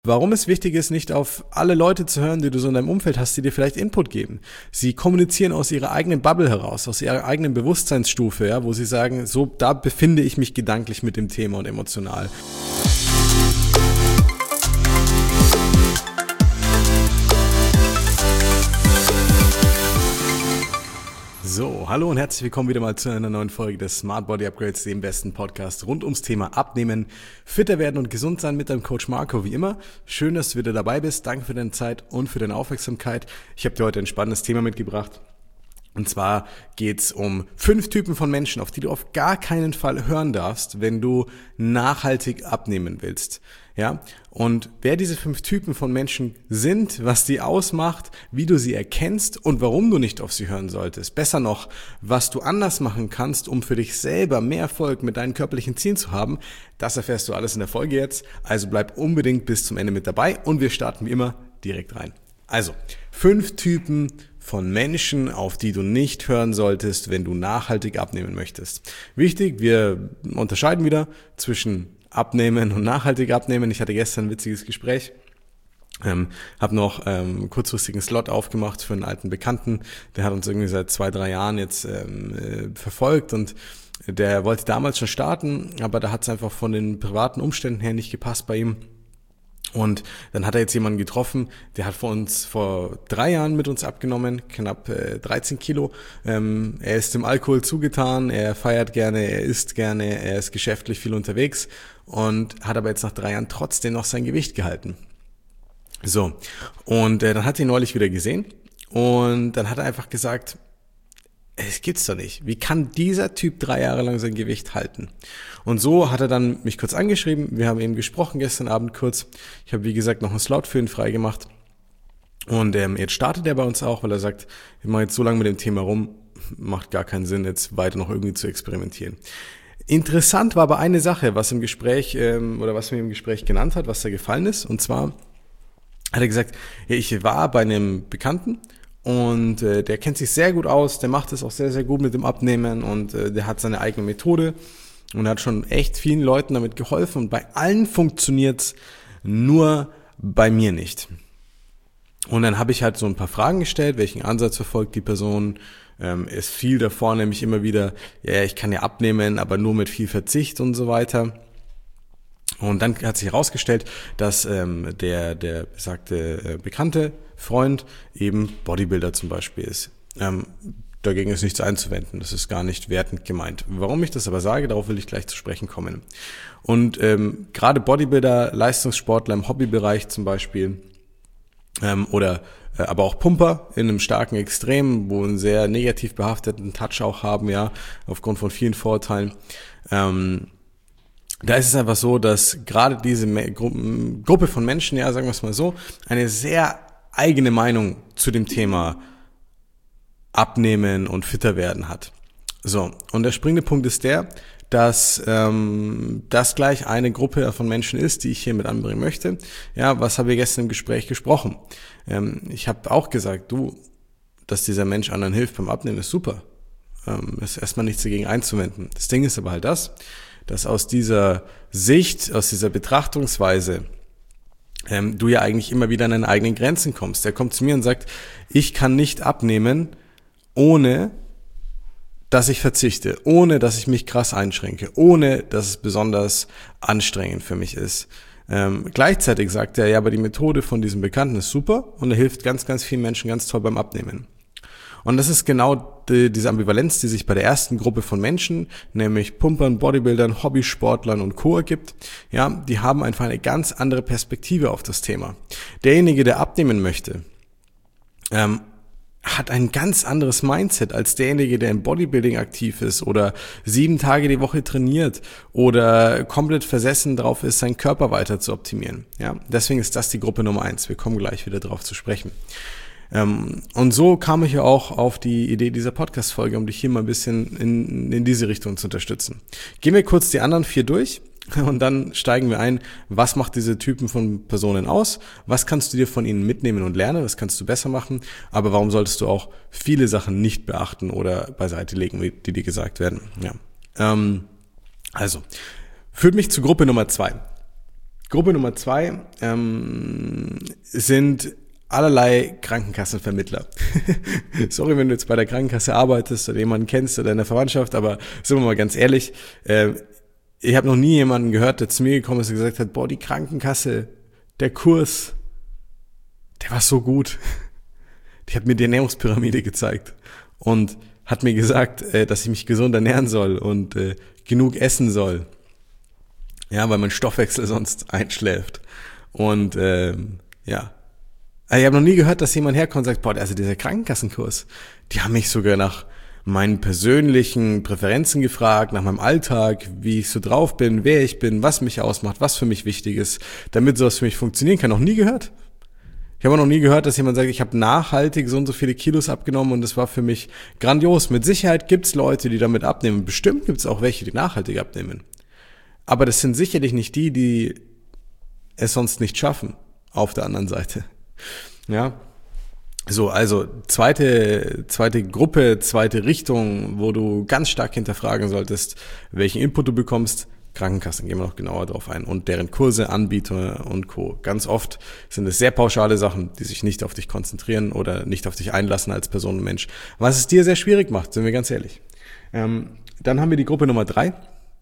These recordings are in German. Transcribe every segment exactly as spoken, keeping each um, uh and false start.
Warum es wichtig ist, nicht auf alle Leute zu hören, die du so in deinem Umfeld hast, die dir vielleicht Input geben. Sie kommunizieren aus ihrer eigenen Bubble heraus, aus ihrer eigenen Bewusstseinsstufe, ja, wo sie sagen, so, da befinde ich mich gedanklich mit dem Thema und emotional. So, hallo und herzlich willkommen wieder mal zu einer neuen Folge des Smart Body Upgrades, dem besten Podcast rund ums Thema Abnehmen, fitter werden und gesund sein mit deinem Coach Marco, wie immer. Schön, dass du wieder dabei bist. Danke für deine Zeit und für deine Aufmerksamkeit. Ich habe dir heute ein spannendes Thema mitgebracht. Und zwar geht's um fünf Typen von Menschen, auf die du auf gar keinen Fall hören darfst, wenn du nachhaltig abnehmen willst. Ja? Und wer diese fünf Typen von Menschen sind, was die ausmacht, wie du sie erkennst und warum du nicht auf sie hören solltest. Besser noch, was du anders machen kannst, um für dich selber mehr Erfolg mit deinen körperlichen Zielen zu haben, das erfährst du alles in der Folge jetzt. Also bleib unbedingt bis zum Ende mit dabei und wir starten wie immer direkt rein. Also, fünf Typen von Menschen, auf die du nicht hören solltest, wenn du nachhaltig abnehmen möchtest. Wichtig, wir unterscheiden wieder zwischen Abnehmen und nachhaltig abnehmen. Ich hatte gestern ein witziges Gespräch, ähm, habe noch ähm, kurzfristigen Slot aufgemacht für einen alten Bekannten, der hat uns irgendwie seit zwei, drei Jahren jetzt ähm, äh, verfolgt und der wollte damals schon starten, aber da hat es einfach von den privaten Umständen her nicht gepasst bei ihm. Und dann hat er jetzt jemanden getroffen, der hat vor uns vor drei Jahren mit uns abgenommen, knapp äh, dreizehn Kilo. Ähm, er ist dem Alkohol zugetan, er feiert gerne, er isst gerne, er ist geschäftlich viel unterwegs und hat aber jetzt nach drei Jahren trotzdem noch sein Gewicht gehalten. So, und äh, dann hat er ihn neulich wieder gesehen und dann hat er einfach gesagt, es gibt's doch nicht. Wie kann dieser Typ drei Jahre lang sein Gewicht halten? Und so hat er dann mich kurz angeschrieben. Wir haben eben gesprochen gestern Abend kurz. Ich habe, wie gesagt, noch einen Slot für ihn freigemacht. Und ähm, jetzt startet er bei uns auch, weil er sagt, ich mache jetzt so lange mit dem Thema rum, macht gar keinen Sinn, jetzt weiter noch irgendwie zu experimentieren. Interessant war aber eine Sache, was im Gespräch ähm, oder was mir im Gespräch genannt hat, was da gefallen ist. Und zwar hat er gesagt, ja, ich war bei einem Bekannten, und äh, der kennt sich sehr gut aus, der macht es auch sehr, sehr gut mit dem Abnehmen und äh, der hat seine eigene Methode und hat schon echt vielen Leuten damit geholfen und bei allen funktioniert's, nur bei mir nicht. Und dann habe ich halt so ein paar Fragen gestellt, welchen Ansatz verfolgt die Person. Ähm, es fiel davor nämlich immer wieder, ja, ich kann ja abnehmen, aber nur mit viel Verzicht und so weiter. Und dann hat sich herausgestellt, dass ähm, der der besagte äh, bekannte Freund eben Bodybuilder zum Beispiel ist. Ähm, dagegen ist nichts einzuwenden, das ist gar nicht wertend gemeint. Warum ich das aber sage, darauf will ich gleich zu sprechen kommen. Und ähm, gerade Bodybuilder, Leistungssportler im Hobbybereich zum Beispiel ähm, oder äh, aber auch Pumper in einem starken Extrem, wo einen sehr negativ behafteten Touch auch haben, ja, aufgrund von vielen Vorurteilen. Ähm, Da ist es einfach so, dass gerade diese Gru- Gruppe von Menschen, ja, sagen wir es mal so, eine sehr eigene Meinung zu dem Thema Abnehmen und fitter werden hat. So, und der springende Punkt ist der, dass ähm, das gleich eine Gruppe von Menschen ist, die ich hier mit anbringen möchte. Ja, was haben wir gestern im Gespräch gesprochen? Ähm, ich habe auch gesagt, du, dass dieser Mensch anderen hilft beim Abnehmen, ist super. Ähm, ist erstmal nichts dagegen einzuwenden. Das Ding ist aber halt das, dass aus dieser Sicht, aus dieser Betrachtungsweise ähm, du ja eigentlich immer wieder an deine eigenen Grenzen kommst. Der kommt zu mir und sagt, ich kann nicht abnehmen, ohne dass ich verzichte, ohne dass ich mich krass einschränke, ohne dass es besonders anstrengend für mich ist. Ähm, gleichzeitig sagt er, ja, aber die Methode von diesem Bekannten ist super und er hilft ganz, ganz vielen Menschen ganz toll beim Abnehmen. Und das ist genau die, diese Ambivalenz, die sich bei der ersten Gruppe von Menschen, nämlich Pumpern, Bodybuildern, Hobbysportlern und Co. ergibt. Ja, die haben einfach eine ganz andere Perspektive auf das Thema. Derjenige, der abnehmen möchte, ähm, hat ein ganz anderes Mindset als derjenige, der im Bodybuilding aktiv ist oder sieben Tage die Woche trainiert oder komplett versessen drauf ist, seinen Körper weiter zu optimieren. Ja, deswegen ist das die Gruppe Nummer eins. Wir kommen gleich wieder drauf zu sprechen. Ähm, und so kam ich ja auch auf die Idee dieser Podcast-Folge, um dich hier mal ein bisschen in, in diese Richtung zu unterstützen. Gehen wir kurz die anderen vier durch und dann steigen wir ein, was macht diese Typen von Personen aus, was kannst du dir von ihnen mitnehmen und lernen, was kannst du besser machen, aber warum solltest du auch viele Sachen nicht beachten oder beiseite legen, die dir gesagt werden. Ja. Ähm, also, führt mich zu Gruppe Nummer zwei. Gruppe Nummer zwei ähm, sind allerlei Krankenkassenvermittler. Sorry, wenn du jetzt bei der Krankenkasse arbeitest oder jemanden kennst oder in der Verwandtschaft, aber sind wir mal ganz ehrlich, äh, ich habe noch nie jemanden gehört, der zu mir gekommen ist und gesagt hat, boah, die Krankenkasse, der Kurs, der war so gut. Die hat mir die Ernährungspyramide gezeigt und hat mir gesagt, äh, dass ich mich gesund ernähren soll und äh, genug essen soll. Ja, weil mein Stoffwechsel sonst einschläft. Und ähm, ja, ich habe noch nie gehört, dass jemand herkommt und sagt, boah, also dieser Krankenkassenkurs, die haben mich sogar nach meinen persönlichen Präferenzen gefragt, nach meinem Alltag, wie ich so drauf bin, wer ich bin, was mich ausmacht, was für mich wichtig ist, damit sowas für mich funktionieren kann. Noch nie gehört. Ich habe noch nie gehört, dass jemand sagt, ich habe nachhaltig so und so viele Kilos abgenommen und das war für mich grandios. Mit Sicherheit gibt's Leute, die damit abnehmen. Bestimmt gibt's auch welche, die nachhaltig abnehmen. Aber das sind sicherlich nicht die, die es sonst nicht schaffen, auf der anderen Seite. Ja, so, also zweite, zweite Gruppe, zweite Richtung, wo du ganz stark hinterfragen solltest, welchen Input du bekommst. Krankenkassen, gehen wir noch genauer drauf ein, und deren Kurse, Anbieter und Co. Ganz oft sind es sehr pauschale Sachen, die sich nicht auf dich konzentrieren oder nicht auf dich einlassen als Person und Mensch, was es dir sehr schwierig macht, sind wir ganz ehrlich. Ähm, dann haben wir die Gruppe Nummer drei,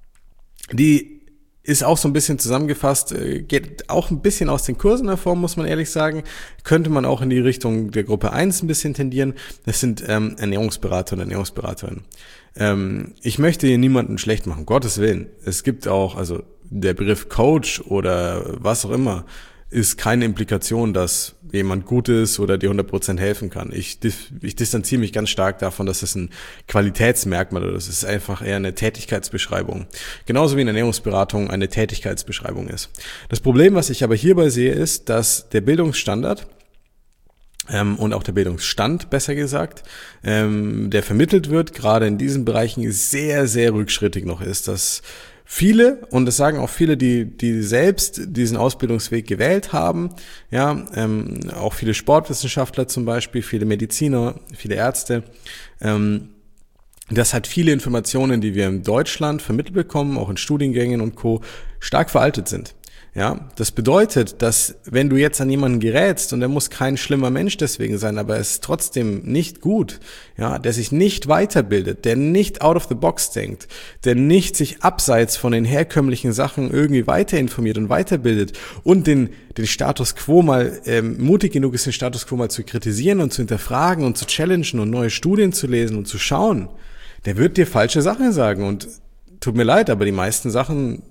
die ist auch so ein bisschen zusammengefasst, geht auch ein bisschen aus den Kursen hervor, muss man ehrlich sagen. Könnte man auch in die Richtung der Gruppe eins ein bisschen tendieren. Das sind ähm, Ernährungsberater und Ernährungsberaterinnen. Ähm, ich möchte hier niemanden schlecht machen, um Gottes Willen. Es gibt auch, also der Begriff Coach oder was auch immer, ist keine Implikation, dass jemand gut ist oder dir hundert Prozent helfen kann. Ich, ich distanziere mich ganz stark davon, dass es ein Qualitätsmerkmal oder das ist einfach eher eine Tätigkeitsbeschreibung. Genauso wie eine Ernährungsberatung eine Tätigkeitsbeschreibung ist. Das Problem, was ich aber hierbei sehe, ist, dass der Bildungsstandard ähm, und auch der Bildungsstand, besser gesagt, ähm, der vermittelt wird, gerade in diesen Bereichen sehr, sehr rückschrittig noch ist. Dass viele, und das sagen auch viele, die die selbst diesen Ausbildungsweg gewählt haben, ja, ähm, auch viele Sportwissenschaftler zum Beispiel, viele Mediziner, viele Ärzte, ähm, das hat viele Informationen, die wir in Deutschland vermittelt bekommen, auch in Studiengängen und Co., stark veraltet sind. Ja, das bedeutet, dass wenn du jetzt an jemanden gerätst und er muss kein schlimmer Mensch deswegen sein, aber er ist trotzdem nicht gut, ja, der sich nicht weiterbildet, der nicht out of the box denkt, der nicht sich abseits von den herkömmlichen Sachen irgendwie weiter informiert und weiterbildet und den den Status Quo mal ähm, mutig genug ist, den Status Quo mal zu kritisieren und zu hinterfragen und zu challengen und neue Studien zu lesen und zu schauen, der wird dir falsche Sachen sagen. Und tut mir leid, aber die meisten Sachen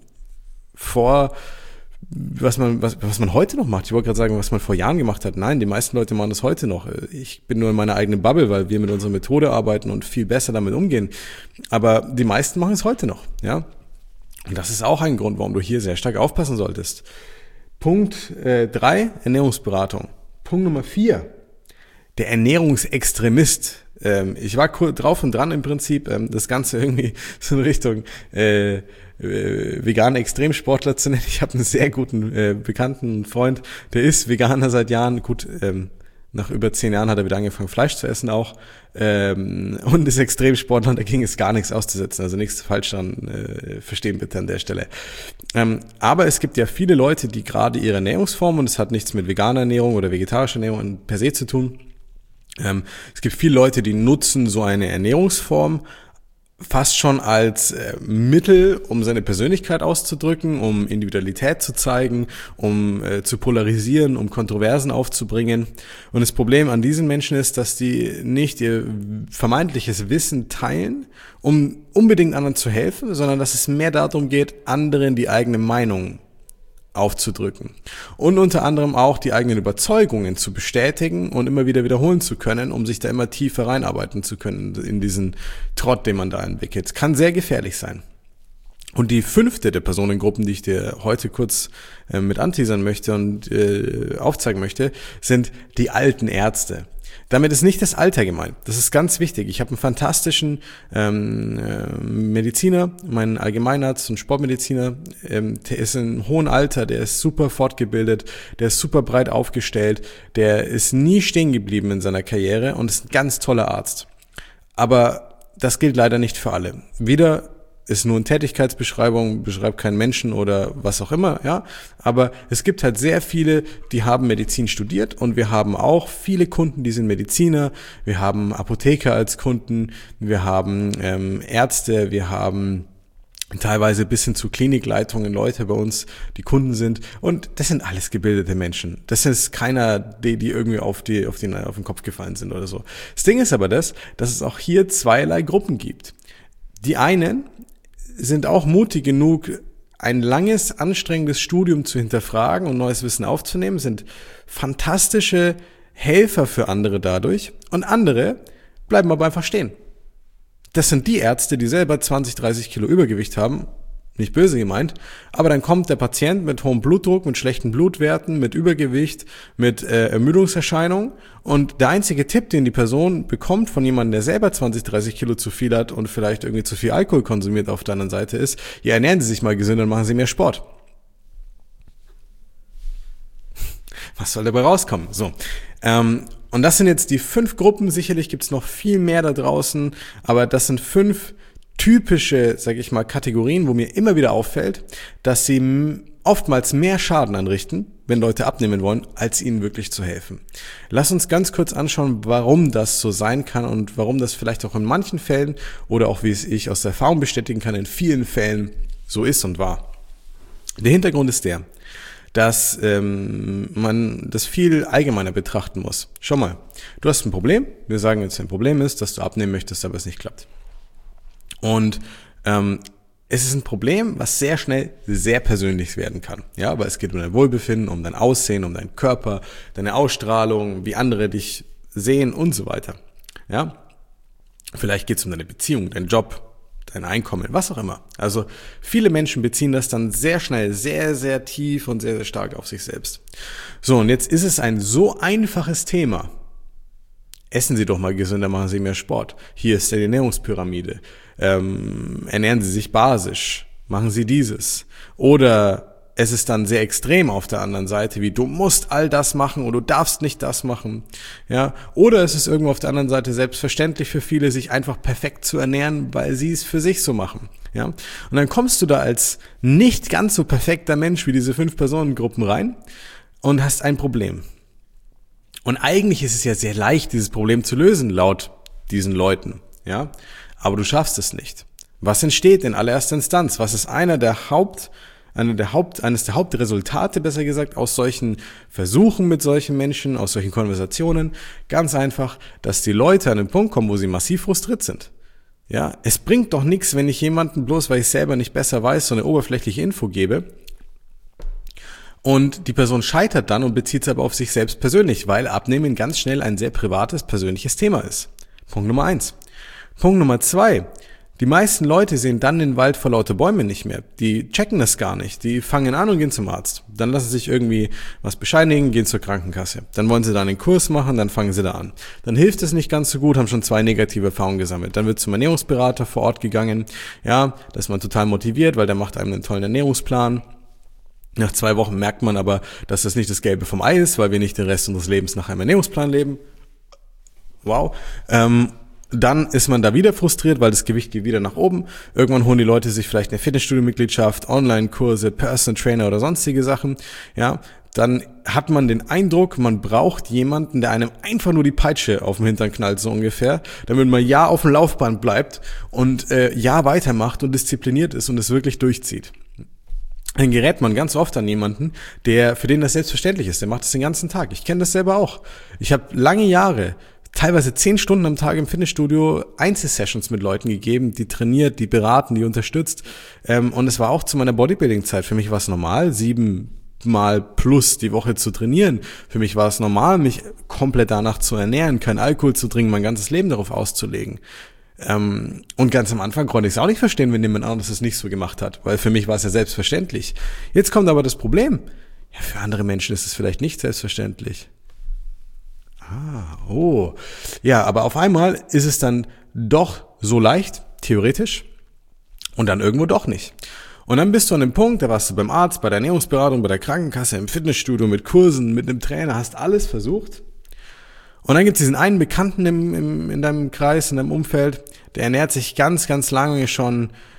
vor was man was, was man heute noch macht. Ich wollte gerade sagen, was man vor Jahren gemacht hat. Nein, die meisten Leute machen das heute noch. Ich bin nur in meiner eigenen Bubble, weil wir mit unserer Methode arbeiten und viel besser damit umgehen. Aber die meisten machen es heute noch, ja. Und das ist auch ein Grund, warum du hier sehr stark aufpassen solltest. Punkt äh, drei, Ernährungsberatung. Punkt Nummer vier, der Ernährungsextremist. Ähm, ich war kurz drauf und dran im Prinzip, ähm, das Ganze irgendwie so in Richtung äh, äh, vegane Extremsportler zu nennen. Ich habe einen sehr guten äh, bekannten Freund, der ist Veganer seit Jahren. Gut, ähm, nach über zehn Jahren hat er wieder angefangen, Fleisch zu essen auch. Ähm, und ist Extremsportler und da ging es gar nichts auszusetzen. Also nichts falsch dran, äh, verstehen bitte an der Stelle. Ähm, aber es gibt ja viele Leute, die gerade ihre Ernährungsform, und es hat nichts mit veganer Ernährung oder vegetarischer Ernährung per se zu tun. Ähm, es gibt viele Leute, die nutzen so eine Ernährungsform fast schon als äh, Mittel, um seine Persönlichkeit auszudrücken, um Individualität zu zeigen, um äh, zu polarisieren, um Kontroversen aufzubringen. Und das Problem an diesen Menschen ist, dass die nicht ihr vermeintliches Wissen teilen, um unbedingt anderen zu helfen, sondern dass es mehr darum geht, anderen die eigene Meinung aufzudrücken und unter anderem auch die eigenen Überzeugungen zu bestätigen und immer wieder wiederholen zu können, um sich da immer tiefer reinarbeiten zu können in diesen Trott, den man da entwickelt. Kann sehr gefährlich sein. Und die fünfte der Personengruppen, die ich dir heute kurz äh, mit anteasern möchte und äh, aufzeigen möchte, sind die alten Ärzte. Damit ist nicht das Alter gemeint. Das ist ganz wichtig. Ich habe einen fantastischen ähm, äh, Mediziner, meinen Allgemeinarzt und Sportmediziner. Ähm, der ist in einem hohen Alter, der ist super fortgebildet, der ist super breit aufgestellt, der ist nie stehen geblieben in seiner Karriere und ist ein ganz toller Arzt. Aber das gilt leider nicht für alle. Weder ist nur eine Tätigkeitsbeschreibung, beschreibt keinen Menschen oder was auch immer, ja. Aber es gibt halt sehr viele, die haben Medizin studiert und wir haben auch viele Kunden, die sind Mediziner, wir haben Apotheker als Kunden, wir haben ähm, Ärzte, wir haben teilweise bis hin zu Klinikleitungen Leute bei uns, die Kunden sind, und das sind alles gebildete Menschen. Das ist keiner, die, die irgendwie auf die, auf den, auf den Kopf gefallen sind oder so. Das Ding ist aber das, dass es auch hier zweierlei Gruppen gibt. Die einen sind auch mutig genug, ein langes, anstrengendes Studium zu hinterfragen und neues Wissen aufzunehmen, sind fantastische Helfer für andere dadurch, und andere bleiben aber einfach stehen. Das sind die Ärzte, die selber zwanzig, dreißig Kilo Übergewicht haben, nicht böse gemeint, aber dann kommt der Patient mit hohem Blutdruck, mit schlechten Blutwerten, mit Übergewicht, mit äh, Ermüdungserscheinungen, und der einzige Tipp, den die Person bekommt von jemandem, der selber zwanzig, dreißig Kilo zu viel hat und vielleicht irgendwie zu viel Alkohol konsumiert auf der anderen Seite ist, ja, ernähren Sie sich mal gesünder und machen Sie mehr Sport. Was soll dabei rauskommen? So, ähm, und das sind jetzt die fünf Gruppen. Sicherlich gibt's noch viel mehr da draußen, aber das sind fünf typische, sag ich mal, Kategorien, wo mir immer wieder auffällt, dass sie oftmals mehr Schaden anrichten, wenn Leute abnehmen wollen, als ihnen wirklich zu helfen. Lass uns ganz kurz anschauen, warum das so sein kann und warum das vielleicht auch in manchen Fällen oder auch, wie es ich aus der Erfahrung bestätigen kann, in vielen Fällen so ist und war. Der Hintergrund ist der, dass ähm, man das viel allgemeiner betrachten muss. Schau mal, du hast ein Problem. Wir sagen jetzt, ein Problem ist, dass du abnehmen möchtest, aber es nicht klappt. Und ähm, es ist ein Problem, was sehr schnell sehr persönlich werden kann. Ja, aber es geht um dein Wohlbefinden, um dein Aussehen, um deinen Körper, deine Ausstrahlung, wie andere dich sehen und so weiter. Ja, vielleicht geht es um deine Beziehung, deinen Job, dein Einkommen, was auch immer. Also viele Menschen beziehen das dann sehr schnell, sehr, sehr tief und sehr, sehr stark auf sich selbst. So, und jetzt ist es ein so einfaches Thema. Essen Sie doch mal gesünder, machen Sie mehr Sport. Hier ist die Ernährungspyramide. Ähm, ernähren Sie sich basisch. Machen Sie dieses. Oder es ist dann sehr extrem auf der anderen Seite, wie du musst all das machen oder du darfst nicht das machen. Ja, oder es ist irgendwo auf der anderen Seite selbstverständlich für viele, sich einfach perfekt zu ernähren, weil sie es für sich so machen. Ja, und dann kommst du da als nicht ganz so perfekter Mensch wie diese fünf Personengruppen rein und hast ein Problem. Und eigentlich ist es ja sehr leicht, dieses Problem zu lösen, laut diesen Leuten. Ja, aber du schaffst es nicht. Was entsteht in allererster Instanz? Was ist einer der Haupt Eine der Haupt, eines der Hauptresultate, besser gesagt, aus solchen Versuchen mit solchen Menschen, aus solchen Konversationen? Ganz einfach, dass die Leute an den Punkt kommen, wo sie massiv frustriert sind. Ja, es bringt doch nichts, wenn ich jemanden, bloß weil ich selber nicht besser weiß, so eine oberflächliche Info gebe. Und die Person scheitert dann und bezieht es aber auf sich selbst persönlich, weil Abnehmen ganz schnell ein sehr privates, persönliches Thema ist. Punkt Nummer eins. Punkt Nummer zwei. Die meisten Leute sehen dann den Wald vor lauter Bäumen nicht mehr. Die checken das gar nicht. Die fangen an und gehen zum Arzt. Dann lassen sie sich irgendwie was bescheinigen, gehen zur Krankenkasse. Dann wollen sie da einen Kurs machen, dann fangen sie da an. Dann hilft es nicht ganz so gut, haben schon zwei negative Erfahrungen gesammelt. Dann wird zum Ernährungsberater vor Ort gegangen. Ja, da ist man total motiviert, weil der macht einem einen tollen Ernährungsplan. Nach zwei Wochen merkt man aber, dass das nicht das Gelbe vom Ei ist, weil wir nicht den Rest unseres Lebens nach einem Ernährungsplan leben. Wow. Ähm, Dann ist man da wieder frustriert, weil das Gewicht geht wieder nach oben. Irgendwann holen die Leute sich vielleicht eine Fitnessstudio-Mitgliedschaft, Online-Kurse, Personal Trainer oder sonstige Sachen. Ja, dann hat man den Eindruck, man braucht jemanden, der einem einfach nur die Peitsche auf den Hintern knallt, so ungefähr, damit man ja auf dem Laufband bleibt und äh, ja weitermacht und diszipliniert ist und es wirklich durchzieht. Dann gerät man ganz oft an jemanden, der für den das selbstverständlich ist. Der macht das den ganzen Tag. Ich kenne das selber auch. Ich habe lange Jahre teilweise zehn Stunden am Tag im Fitnessstudio Einzelsessions mit Leuten gegeben, die trainiert, die beraten, die unterstützt. Und es war auch zu meiner Bodybuilding-Zeit. Für mich war es normal, sieben Mal plus die Woche zu trainieren. Für mich war es normal, mich komplett danach zu ernähren, kein Alkohol zu trinken, mein ganzes Leben darauf auszulegen. Und ganz am Anfang konnte ich es auch nicht verstehen, wenn jemand anderes es nicht so gemacht hat, weil für mich war es ja selbstverständlich. Jetzt kommt aber das Problem. Ja, für andere Menschen ist es vielleicht nicht selbstverständlich. Ah, oh. Ja, aber auf einmal ist es dann doch so leicht, theoretisch, und dann irgendwo doch nicht. Und dann bist du an dem Punkt, da warst du beim Arzt, bei der Ernährungsberatung, bei der Krankenkasse, im Fitnessstudio, mit Kursen, mit einem Trainer, hast alles versucht. Und dann gibt es diesen einen Bekannten im, im, in deinem Kreis, in deinem Umfeld, der ernährt sich ganz, ganz lange schon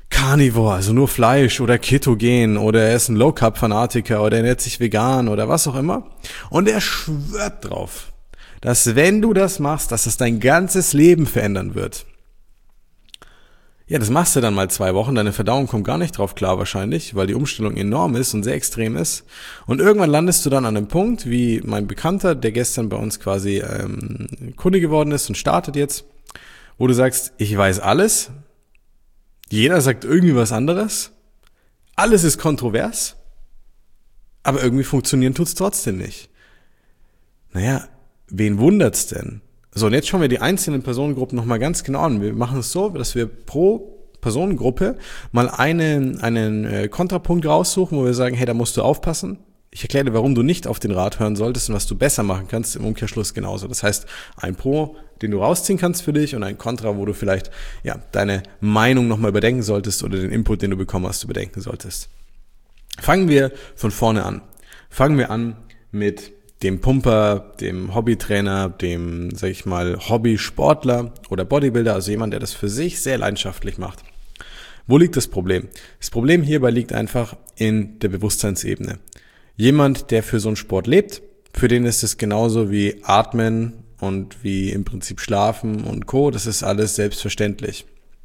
Carnivore, also nur Fleisch oder Ketogen oder er ist ein Low-Carb-Fanatiker oder er ernährt sich vegan oder was auch immer. Und er schwört drauf, dass wenn du das machst, dass es dein ganzes Leben verändern wird. Ja, das machst du dann mal zwei Wochen, deine Verdauung kommt gar nicht drauf klar wahrscheinlich, weil die Umstellung enorm ist und sehr extrem ist. Und irgendwann landest du dann an einem Punkt, wie mein Bekannter, der gestern bei uns quasi ähm, Kunde geworden ist und startet jetzt, wo du sagst, ich weiß alles, jeder sagt irgendwie was anderes, alles ist kontrovers, aber irgendwie funktionieren tut's trotzdem nicht. Naja, wen wundert's denn? So, und jetzt schauen wir die einzelnen Personengruppen nochmal ganz genau an. Wir machen es so, dass wir pro Personengruppe mal einen, einen äh, Kontrapunkt raussuchen, wo wir sagen, hey, da musst du aufpassen. Ich erkläre dir, warum du nicht auf den Rat hören solltest und was du besser machen kannst, im Umkehrschluss genauso. Das heißt, ein Pro, den du rausziehen kannst für dich und ein Kontra, wo du vielleicht ja deine Meinung nochmal überdenken solltest oder den Input, den du bekommen hast, überdenken solltest. Fangen wir von vorne an. Fangen wir an mit dem Pumper, dem Hobbytrainer, dem, sag ich mal, Hobbysportler oder Bodybuilder, also jemand, der das für sich sehr leidenschaftlich macht. Wo liegt das Problem? Das Problem hierbei liegt einfach in der Bewusstseinsebene. Jemand, der für so einen Sport lebt, für den ist es genauso wie Atmen und wie im Prinzip Schlafen und Co., das ist alles selbstverständlich.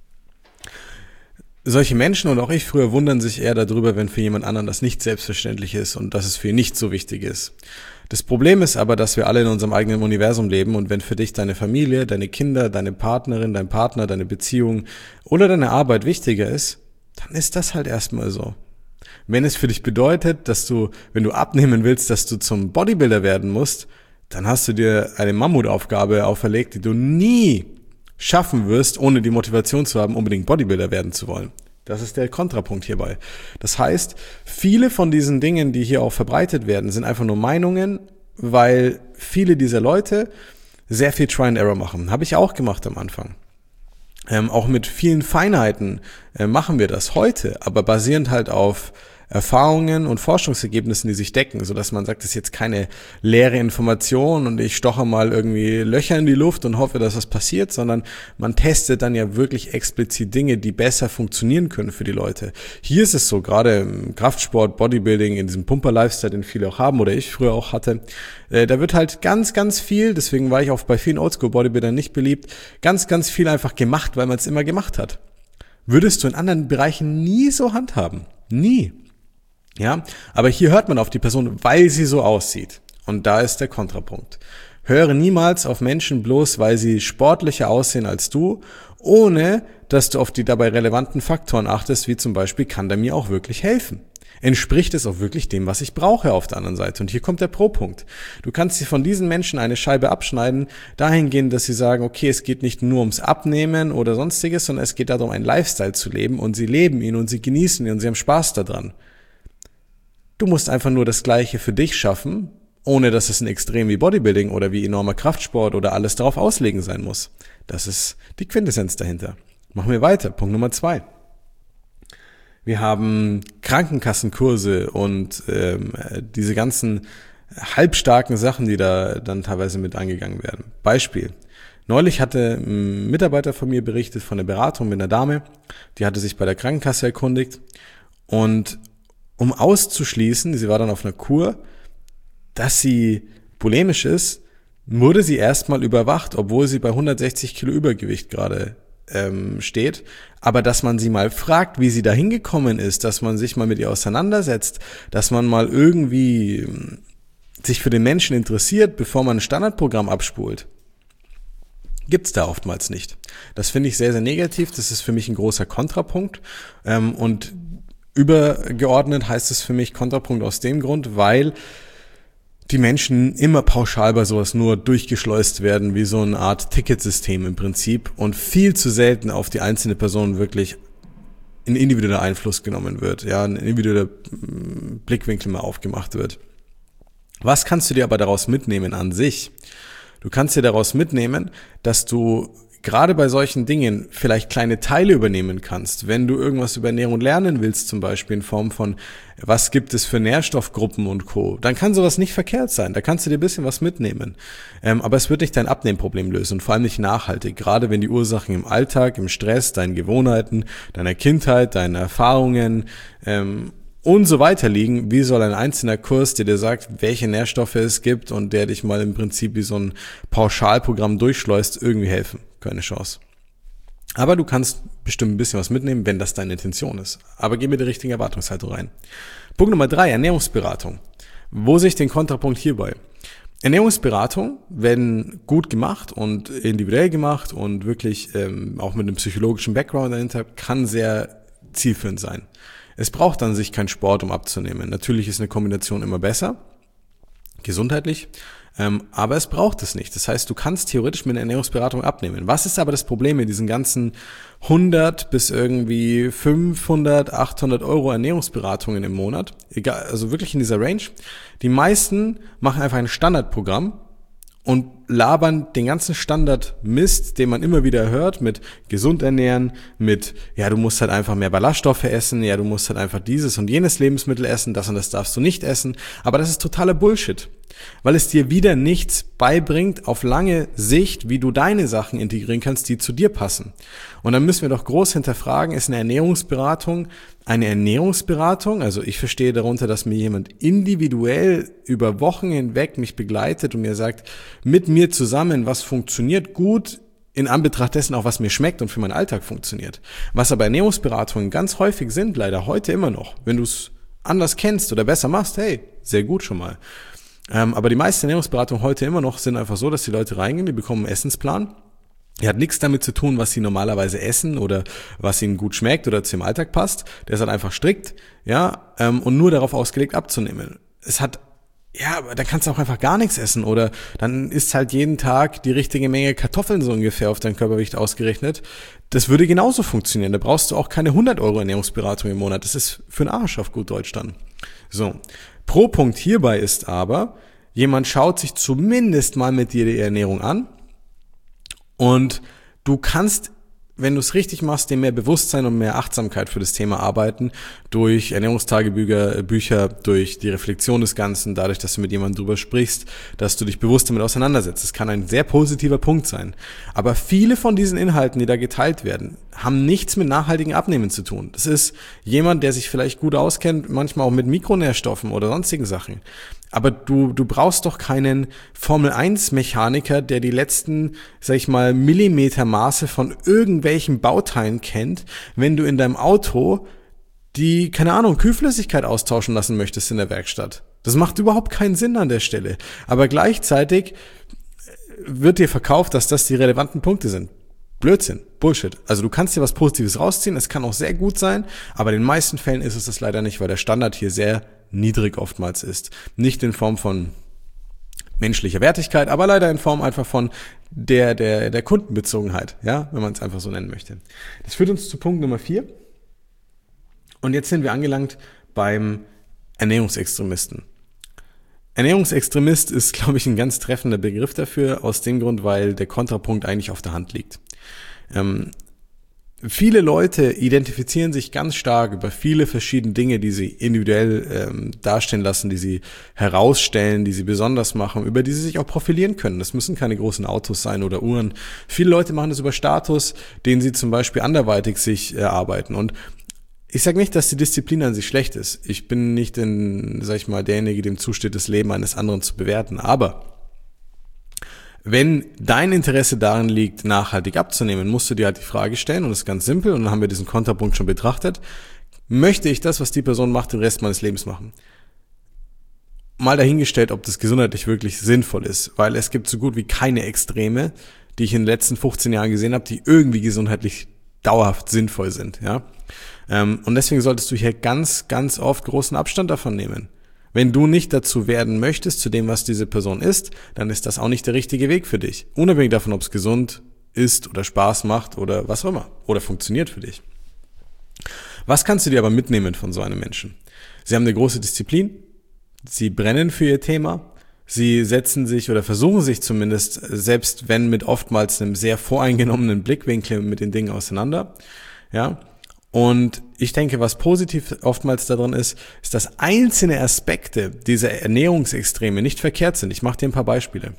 Solche Menschen und auch ich früher wundern sich eher darüber, wenn für jemand anderen das nicht selbstverständlich ist und dass es für ihn nicht so wichtig ist. Das Problem ist aber, dass wir alle in unserem eigenen Universum leben und wenn für dich deine Familie, deine Kinder, deine Partnerin, dein Partner, deine Beziehung oder deine Arbeit wichtiger ist, dann ist das halt erstmal so. Wenn es für dich bedeutet, dass du, wenn du abnehmen willst, dass du zum Bodybuilder werden musst, dann hast du dir eine Mammutaufgabe auferlegt, die du nie schaffen wirst, ohne die Motivation zu haben, unbedingt Bodybuilder werden zu wollen. Das ist der Kontrapunkt hierbei. Das heißt, viele von diesen Dingen, die hier auch verbreitet werden, sind einfach nur Meinungen, weil viele dieser Leute sehr viel Try and Error machen. Habe ich auch gemacht am Anfang. Ähm, auch mit vielen Feinheiten äh, machen wir das heute, aber basierend halt auf Erfahrungen und Forschungsergebnissen, die sich decken, so dass man sagt, das ist jetzt keine leere Information und ich stoche mal irgendwie Löcher in die Luft und hoffe, dass was passiert, sondern man testet dann ja wirklich explizit Dinge, die besser funktionieren können für die Leute. Hier ist es so, gerade im Kraftsport, Bodybuilding, in diesem Pumper-Lifestyle, den viele auch haben oder ich früher auch hatte, äh, da wird halt ganz, ganz viel, deswegen war ich auch bei vielen Oldschool-Bodybuildern nicht beliebt, ganz, ganz viel einfach gemacht, weil man es immer gemacht hat. Würdest du in anderen Bereichen nie so handhaben. Nie. Ja, aber hier hört man auf die Person, weil sie so aussieht. Und da ist der Kontrapunkt. Höre niemals auf Menschen bloß, weil sie sportlicher aussehen als du, ohne dass du auf die dabei relevanten Faktoren achtest, wie zum Beispiel, kann der mir auch wirklich helfen? Entspricht es auch wirklich dem, was ich brauche auf der anderen Seite? Und hier kommt der Pro-Punkt. Du kannst dir von diesen Menschen eine Scheibe abschneiden, dahingehend, dass sie sagen, okay, es geht nicht nur ums Abnehmen oder sonstiges, sondern es geht darum, einen Lifestyle zu leben und sie leben ihn und sie genießen ihn und sie haben Spaß daran. Du musst einfach nur das Gleiche für dich schaffen, ohne dass es ein Extrem wie Bodybuilding oder wie enormer Kraftsport oder alles darauf auslegen sein muss. Das ist die Quintessenz dahinter. Machen wir weiter. Punkt Nummer zwei. Wir haben Krankenkassenkurse und ähm, diese ganzen halbstarken Sachen, die da dann teilweise mit angegangen werden. Beispiel. Neulich hatte ein Mitarbeiter von mir berichtet von der Beratung mit einer Dame, die hatte sich bei der Krankenkasse erkundigt und um auszuschließen, sie war dann auf einer Kur, dass sie bulimisch ist, wurde sie erstmal überwacht, obwohl sie bei hundertsechzig Kilo Übergewicht gerade ähm, steht. Aber dass man sie mal fragt, wie sie da hingekommen ist, dass man sich mal mit ihr auseinandersetzt, dass man mal irgendwie sich für den Menschen interessiert, bevor man ein Standardprogramm abspult, gibt's da oftmals nicht. Das finde ich sehr, sehr negativ. Das ist für mich ein großer Kontrapunkt. Ähm, und übergeordnet heißt es für mich Kontrapunkt aus dem Grund, weil die Menschen immer pauschal bei sowas nur durchgeschleust werden, wie so eine Art Ticketsystem im Prinzip und viel zu selten auf die einzelne Person wirklich ein individueller Einfluss genommen wird, ja, ein individueller Blickwinkel mal aufgemacht wird. Was kannst du dir aber daraus mitnehmen an sich? Du kannst dir daraus mitnehmen, dass du gerade bei solchen Dingen vielleicht kleine Teile übernehmen kannst, wenn du irgendwas über Ernährung lernen willst, zum Beispiel in Form von, was gibt es für Nährstoffgruppen und Co., dann kann sowas nicht verkehrt sein. Da kannst du dir ein bisschen was mitnehmen. Ähm, aber es wird nicht dein Abnehmproblem lösen und vor allem nicht nachhaltig. Gerade wenn die Ursachen im Alltag, im Stress, deinen Gewohnheiten, deiner Kindheit, deinen Erfahrungen ähm, und so weiter liegen. Wie soll ein einzelner Kurs, der dir sagt, welche Nährstoffe es gibt und der dich mal im Prinzip wie so ein Pauschalprogramm durchschleust, irgendwie helfen? Keine Chance. Aber du kannst bestimmt ein bisschen was mitnehmen, wenn das deine Intention ist. Aber geh mit der richtigen Erwartungshaltung rein. Punkt Nummer drei, Ernährungsberatung. Wo sehe ich den Kontrapunkt hierbei? Ernährungsberatung werden gut gemacht und individuell gemacht und wirklich ähm, auch mit einem psychologischen Background dahinter, kann sehr zielführend sein. Es braucht an sich keinen Sport, um abzunehmen. Natürlich ist eine Kombination immer besser, gesundheitlich, ähm, aber es braucht es nicht. Das heißt, du kannst theoretisch mit einer Ernährungsberatung abnehmen. Was ist aber das Problem mit diesen ganzen hundert bis irgendwie fünfhundert, achthundert Euro Ernährungsberatungen im Monat? Egal, also wirklich in dieser Range. Die meisten machen einfach ein Standardprogramm und labern den ganzen Standard-Mist, den man immer wieder hört, mit gesund ernähren, mit, ja, du musst halt einfach mehr Ballaststoffe essen, ja, du musst halt einfach dieses und jenes Lebensmittel essen, das und das darfst du nicht essen. Aber das ist totaler Bullshit, weil es dir wieder nichts beibringt auf lange Sicht, wie du deine Sachen integrieren kannst, die zu dir passen. Und dann müssen wir doch groß hinterfragen, ist eine Ernährungsberatung eine Ernährungsberatung? Also ich verstehe darunter, dass mir jemand individuell über Wochen hinweg mich begleitet und mir sagt, mit mir zusammen, was funktioniert gut, in Anbetracht dessen auch, was mir schmeckt und für meinen Alltag funktioniert. Was aber Ernährungsberatungen ganz häufig sind, leider heute immer noch, wenn du es anders kennst oder besser machst, hey, sehr gut schon mal. Ähm, aber die meisten Ernährungsberatungen heute immer noch sind einfach so, dass die Leute reingehen, die bekommen einen Essensplan. Er hat nichts damit zu tun, was sie normalerweise essen oder was ihnen gut schmeckt oder zu ihrem Alltag passt. Der ist halt einfach strikt, ja, ähm, und nur darauf ausgelegt abzunehmen. Es hat, ja, aber dann kannst du auch einfach gar nichts essen oder dann isst halt jeden Tag die richtige Menge Kartoffeln so ungefähr auf dein Körpergewicht ausgerechnet. Das würde genauso funktionieren. Da brauchst du auch keine hundert Euro Ernährungsberatung im Monat. Das ist für den Arsch auf gut Deutsch dann. So. Pro Punkt hierbei ist aber, jemand schaut sich zumindest mal mit dir die Ernährung an. Und du kannst, wenn du es richtig machst, dir mehr Bewusstsein und mehr Achtsamkeit für das Thema arbeiten, durch Ernährungstagebücher, Bücher, durch die Reflexion des Ganzen, dadurch, dass du mit jemandem drüber sprichst, dass du dich bewusst damit auseinandersetzt. Das kann ein sehr positiver Punkt sein. Aber viele von diesen Inhalten, die da geteilt werden, haben nichts mit nachhaltigem Abnehmen zu tun. Das ist jemand, der sich vielleicht gut auskennt, manchmal auch mit Mikronährstoffen oder sonstigen Sachen. Aber du, du brauchst doch keinen Formel eins Mechaniker, der die letzten, sag ich mal, Millimetermaße von irgendwelchen Bauteilen kennt, wenn du in deinem Auto die, keine Ahnung, Kühlflüssigkeit austauschen lassen möchtest in der Werkstatt. Das macht überhaupt keinen Sinn an der Stelle. Aber gleichzeitig wird dir verkauft, dass das die relevanten Punkte sind. Blödsinn, Bullshit. Also du kannst dir was Positives rausziehen, es kann auch sehr gut sein, aber in den meisten Fällen ist es das leider nicht, weil der Standard hier sehr niedrig oftmals ist. Nicht in Form von menschlicher Wertigkeit, aber leider in Form einfach von der, der, der Kundenbezogenheit, ja, wenn man es einfach so nennen möchte. Das führt uns zu Punkt Nummer vier. Und jetzt sind wir angelangt beim Ernährungsextremisten. Ernährungsextremist ist, glaube ich, ein ganz treffender Begriff dafür, aus dem Grund, weil der Kontrapunkt eigentlich auf der Hand liegt. Ähm, viele Leute identifizieren sich ganz stark über viele verschiedene Dinge, die sie individuell ähm, darstellen lassen, die sie herausstellen, die sie besonders machen, über die sie sich auch profilieren können. Das müssen keine großen Autos sein oder Uhren. Viele Leute machen das über Status, den sie zum Beispiel anderweitig sich erarbeiten. Und ich sage nicht, dass die Disziplin an sich schlecht ist. Ich bin nicht, in, sag ich mal, derjenige, dem zusteht, das Leben eines anderen zu bewerten. Aber wenn dein Interesse darin liegt, nachhaltig abzunehmen, musst du dir halt die Frage stellen, und das ist ganz simpel, und dann haben wir diesen Kontrapunkt schon betrachtet, möchte ich das, was die Person macht, den Rest meines Lebens machen? Mal dahingestellt, ob das gesundheitlich wirklich sinnvoll ist, weil es gibt so gut wie keine Extreme, die ich in den letzten fünfzehn Jahren gesehen habe, die irgendwie gesundheitlich dauerhaft sinnvoll sind, ja. Und deswegen solltest du hier ganz, ganz oft großen Abstand davon nehmen. Wenn du nicht dazu werden möchtest, zu dem, was diese Person ist, dann ist das auch nicht der richtige Weg für dich. Unabhängig davon, ob es gesund ist oder Spaß macht oder was auch immer. Oder funktioniert für dich. Was kannst du dir aber mitnehmen von so einem Menschen? Sie haben eine große Disziplin. Sie brennen für ihr Thema. Sie setzen sich oder versuchen sich zumindest, selbst wenn mit oftmals einem sehr voreingenommenen Blickwinkel mit den Dingen auseinander, ja. Und ich denke, was positiv oftmals darin ist, ist, dass einzelne Aspekte dieser Ernährungsextreme nicht verkehrt sind. Ich mache dir ein paar Beispiele.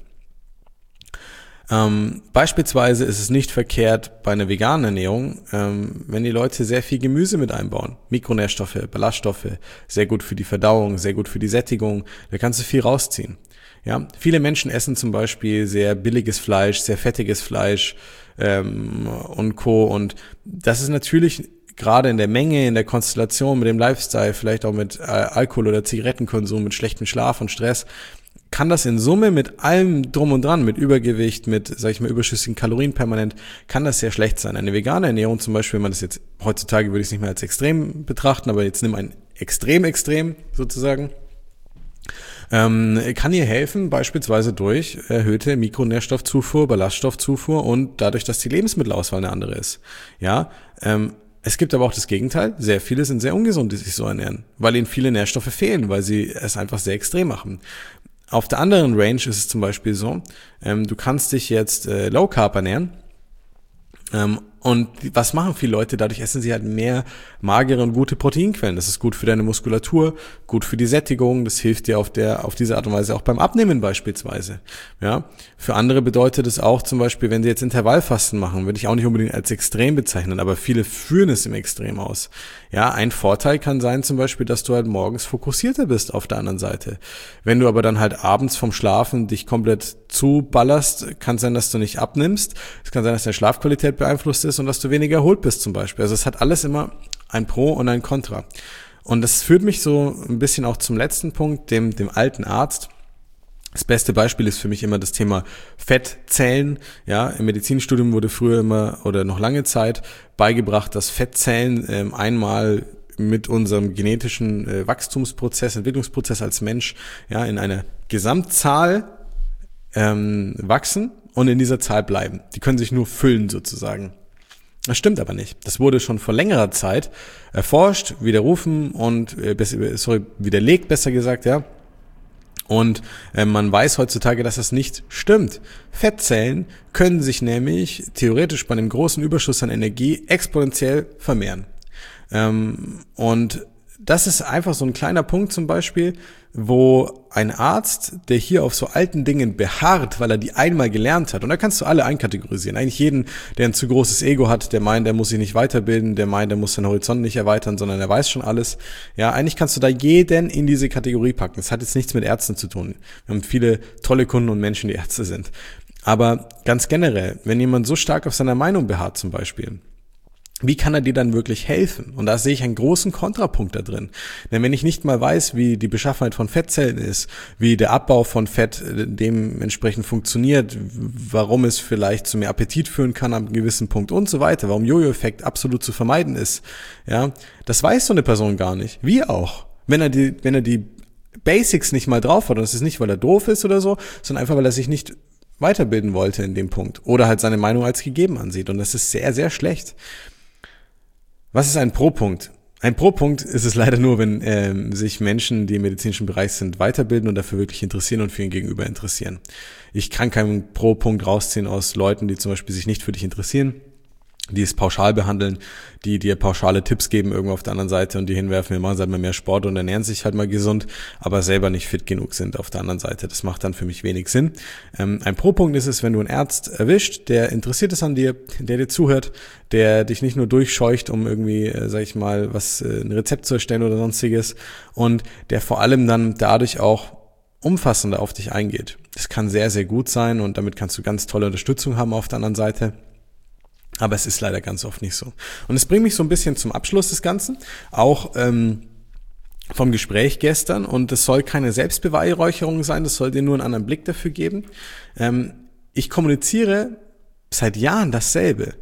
Ähm, beispielsweise ist es nicht verkehrt bei einer veganen Ernährung, ähm, wenn die Leute sehr viel Gemüse mit einbauen. Mikronährstoffe, Ballaststoffe, sehr gut für die Verdauung, sehr gut für die Sättigung. Da kannst du viel rausziehen. Ja, viele Menschen essen zum Beispiel sehr billiges Fleisch, sehr fettiges Fleisch ähm, und Co. Und das ist natürlich gerade in der Menge, in der Konstellation mit dem Lifestyle, vielleicht auch mit äh, Alkohol- oder Zigarettenkonsum, mit schlechtem Schlaf und Stress, kann das in Summe mit allem drum und dran, mit Übergewicht, mit, sag ich mal, überschüssigen Kalorien permanent, kann das sehr schlecht sein. Eine vegane Ernährung zum Beispiel, wenn man das jetzt, heutzutage würde ich es nicht mehr als extrem betrachten, aber jetzt nimm ein extrem extrem sozusagen, ähm, kann ihr helfen, beispielsweise durch erhöhte Mikronährstoffzufuhr, Ballaststoffzufuhr und dadurch, dass die Lebensmittelauswahl eine andere ist. Ja, ähm, es gibt aber auch das Gegenteil. Sehr viele sind sehr ungesund, die sich so ernähren, weil ihnen viele Nährstoffe fehlen, weil sie es einfach sehr extrem machen. Auf der anderen Range ist es zum Beispiel so, ähm, du kannst dich jetzt äh, Low Carb ernähren, ähm, und was machen viele Leute? Dadurch essen sie halt mehr magere und gute Proteinquellen. Das ist gut für deine Muskulatur, gut für die Sättigung. Das hilft dir auf der, auf diese Art und Weise auch beim Abnehmen beispielsweise. Ja. Für andere bedeutet es auch zum Beispiel, wenn sie jetzt Intervallfasten machen, würde ich auch nicht unbedingt als extrem bezeichnen, aber viele führen es im Extrem aus. Ja, ein Vorteil kann sein zum Beispiel, dass du halt morgens fokussierter bist auf der anderen Seite. Wenn du aber dann halt abends vom Schlafen dich komplett zuballerst, kann es sein, dass du nicht abnimmst. Es kann sein, dass deine Schlafqualität beeinflusst ist und dass du weniger erholt bist zum Beispiel. Also es hat alles immer ein Pro und ein Contra. Und das führt mich so ein bisschen auch zum letzten Punkt, dem, dem alten Arzt. Das beste Beispiel ist für mich immer das Thema Fettzellen. Ja, im Medizinstudium wurde früher immer oder noch lange Zeit beigebracht, dass Fettzellen ähm, einmal mit unserem genetischen äh, Wachstumsprozess, Entwicklungsprozess als Mensch, ja, in einer Gesamtzahl ähm, wachsen und in dieser Zahl bleiben. Die können sich nur füllen sozusagen. Das stimmt aber nicht. Das wurde schon vor längerer Zeit erforscht, widerrufen und äh, sorry, widerlegt, besser gesagt, ja. Und äh, man weiß heutzutage, dass das nicht stimmt. Fettzellen können sich nämlich theoretisch bei einem großen Überschuss an Energie exponentiell vermehren. Ähm, und das ist einfach so ein kleiner Punkt zum Beispiel, wo ein Arzt, der hier auf so alten Dingen beharrt, weil er die einmal gelernt hat, und da kannst du alle einkategorisieren, eigentlich jeden, der ein zu großes Ego hat, der meint, der muss sich nicht weiterbilden, der meint, der muss seinen Horizont nicht erweitern, sondern er weiß schon alles. Ja, eigentlich kannst du da jeden in diese Kategorie packen. Das hat jetzt nichts mit Ärzten zu tun. Wir haben viele tolle Kunden und Menschen, die Ärzte sind. Aber ganz generell, wenn jemand so stark auf seiner Meinung beharrt zum Beispiel, wie kann er dir dann wirklich helfen? Und da sehe ich einen großen Kontrapunkt da drin. Denn wenn ich nicht mal weiß, wie die Beschaffenheit von Fettzellen ist, wie der Abbau von Fett dementsprechend funktioniert, warum es vielleicht zu mehr Appetit führen kann am gewissen Punkt und so weiter, warum Jojo-Effekt absolut zu vermeiden ist, ja, das weiß so eine Person gar nicht. Wie auch. Wenn er die, wenn er die Basics nicht mal drauf hat, und das ist nicht, weil er doof ist oder so, sondern einfach, weil er sich nicht weiterbilden wollte in dem Punkt oder halt seine Meinung als gegeben ansieht. Und das ist sehr, sehr schlecht. Was ist ein Pro-Punkt? Ein Pro-Punkt ist es leider nur, wenn ähm, sich Menschen, die im medizinischen Bereich sind, weiterbilden und dafür wirklich interessieren und für ihn Gegenüber interessieren. Ich kann keinen Pro-Punkt rausziehen aus Leuten, die zum Beispiel sich nicht für dich interessieren, die es pauschal behandeln, die dir pauschale Tipps geben irgendwo auf der anderen Seite und die hinwerfen, wir machen halt mal mehr Sport und ernähren sich halt mal gesund, aber selber nicht fit genug sind auf der anderen Seite. Das macht dann für mich wenig Sinn. Ähm, ein Pro-Punkt ist es, wenn du einen Arzt erwischt, der interessiert ist an dir, der dir zuhört, der dich nicht nur durchscheucht, um irgendwie, äh, sag ich mal, was äh, ein Rezept zu erstellen oder sonstiges, und der vor allem dann dadurch auch umfassender auf dich eingeht. Das kann sehr, sehr gut sein und damit kannst du ganz tolle Unterstützung haben auf der anderen Seite. Aber es ist leider ganz oft nicht so. Und es bringt mich so ein bisschen zum Abschluss des Ganzen, auch ähm, vom Gespräch gestern. Und es soll keine Selbstbeweihräucherung sein, das soll dir nur einen anderen Blick dafür geben. Ähm, ich kommuniziere seit Jahren dasselbe.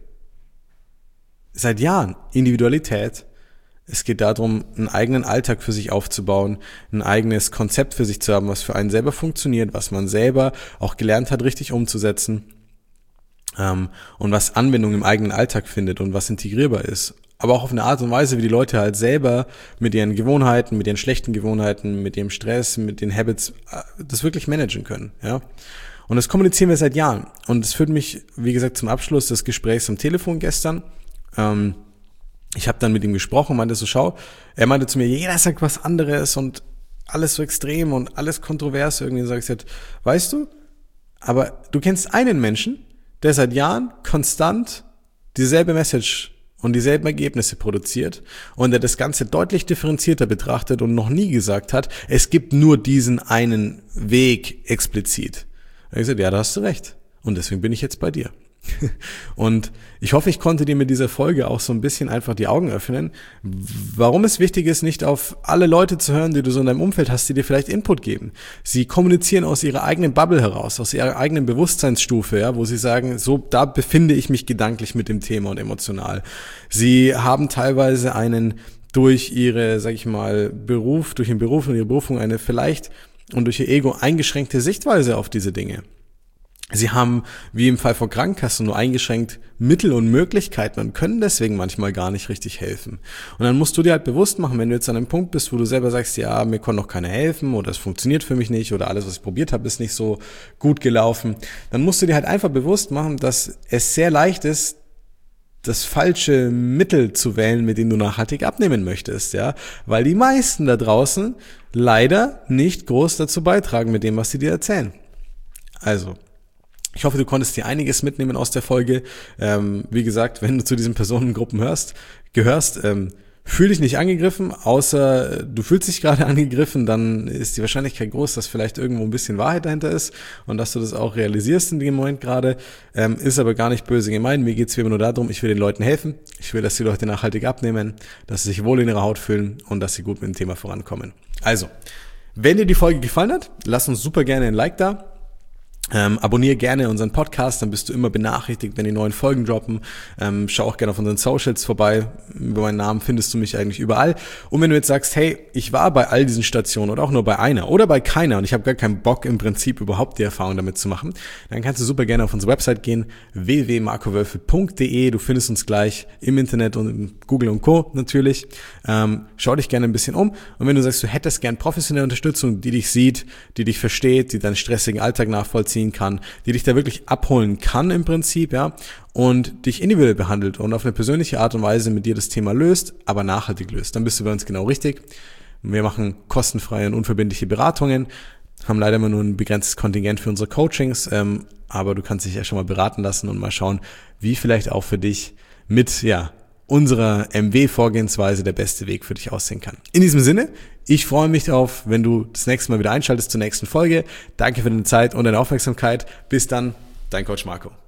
Seit Jahren Individualität. Es geht darum, einen eigenen Alltag für sich aufzubauen, ein eigenes Konzept für sich zu haben, was für einen selber funktioniert, was man selber auch gelernt hat, richtig umzusetzen. Um, und was Anwendung im eigenen Alltag findet und was integrierbar ist. aber auch auf eine Art und Weise, wie die Leute halt selber mit ihren Gewohnheiten, mit ihren schlechten Gewohnheiten, mit ihrem Stress, mit den Habits das wirklich managen können, ja. Und das kommunizieren wir seit Jahren. Und es führt mich, wie gesagt, zum Abschluss des Gesprächs am Telefon gestern. Ähm, ich habe dann mit ihm gesprochen und meinte so, schau, er meinte zu mir, jeder sagt was anderes und alles so extrem und alles kontrovers. Irgendwie sage ich jetzt, weißt du, aber du kennst einen Menschen, der seit Jahren konstant dieselbe Message und dieselben Ergebnisse produziert und der das Ganze deutlich differenzierter betrachtet und noch nie gesagt hat, es gibt nur diesen einen Weg explizit. Da habe ich gesagt, ja, da hast du recht. Und deswegen bin ich jetzt bei dir. Und ich hoffe, ich konnte dir mit dieser Folge auch so ein bisschen einfach die Augen öffnen, warum es wichtig ist, nicht auf alle Leute zu hören, die du so in deinem Umfeld hast, die dir vielleicht Input geben. Sie kommunizieren aus ihrer eigenen Bubble heraus, aus ihrer eigenen Bewusstseinsstufe, ja, wo sie sagen, so, da befinde ich mich gedanklich mit dem Thema und emotional. Sie haben teilweise einen durch ihre, sag ich mal, Beruf, durch den Beruf und ihre Berufung eine vielleicht und durch ihr Ego eingeschränkte Sichtweise auf diese Dinge. Sie haben, wie im Fall von Krankenkassen, nur eingeschränkt Mittel und Möglichkeiten und können deswegen manchmal gar nicht richtig helfen. Und dann musst du dir halt bewusst machen, wenn du jetzt an einem Punkt bist, wo du selber sagst, ja, mir kann noch keiner helfen oder es funktioniert für mich nicht oder alles, was ich probiert habe, ist nicht so gut gelaufen, dann musst du dir halt einfach bewusst machen, dass es sehr leicht ist, das falsche Mittel zu wählen, mit dem du nachhaltig abnehmen möchtest, ja, weil die meisten da draußen leider nicht groß dazu beitragen mit dem, was sie dir erzählen. Also, ich hoffe, du konntest dir einiges mitnehmen aus der Folge. Ähm, wie gesagt, wenn du zu diesen Personengruppen hörst, gehörst, ähm, fühl dich nicht angegriffen, außer du fühlst dich gerade angegriffen, dann ist die Wahrscheinlichkeit groß, dass vielleicht irgendwo ein bisschen Wahrheit dahinter ist und dass du das auch realisierst in dem Moment gerade. Ähm, ist aber gar nicht böse gemeint. Mir geht's wie immer nur darum, ich will den Leuten helfen. Ich will, dass die Leute nachhaltig abnehmen, dass sie sich wohl in ihrer Haut fühlen und dass sie gut mit dem Thema vorankommen. Also, wenn dir die Folge gefallen hat, lass uns super gerne ein Like da. Ähm, abonniere gerne unseren Podcast, dann bist du immer benachrichtigt, wenn die neuen Folgen droppen. Ähm, schau auch gerne auf unseren Socials vorbei. Über meinen Namen findest du mich eigentlich überall. Und wenn du jetzt sagst, hey, ich war bei all diesen Stationen oder auch nur bei einer oder bei keiner und ich habe gar keinen Bock im Prinzip überhaupt die Erfahrung damit zu machen, dann kannst du super gerne auf unsere Website gehen, w w w punkt marco wölfel punkt d e. Du findest uns gleich im Internet und in Google und Co. natürlich. Ähm, schau dich gerne ein bisschen um. Und wenn du sagst, du hättest gern professionelle Unterstützung, die dich sieht, die dich versteht, die deinen stressigen Alltag nachvollziehen kann, die dich da wirklich abholen kann im Prinzip, ja, und dich individuell behandelt und auf eine persönliche Art und Weise mit dir das Thema löst, aber nachhaltig löst, dann bist du bei uns genau richtig. Wir machen kostenfreie und unverbindliche Beratungen, haben leider immer nur ein begrenztes Kontingent für unsere Coachings, ähm, aber du kannst dich ja schon mal beraten lassen und mal schauen, wie vielleicht auch für dich mit, ja, unserer M W-Vorgehensweise der beste Weg für dich aussehen kann. In diesem Sinne, ich freue mich darauf, wenn du das nächste Mal wieder einschaltest zur nächsten Folge. Danke für deine Zeit und deine Aufmerksamkeit. Bis dann, dein Coach Marco.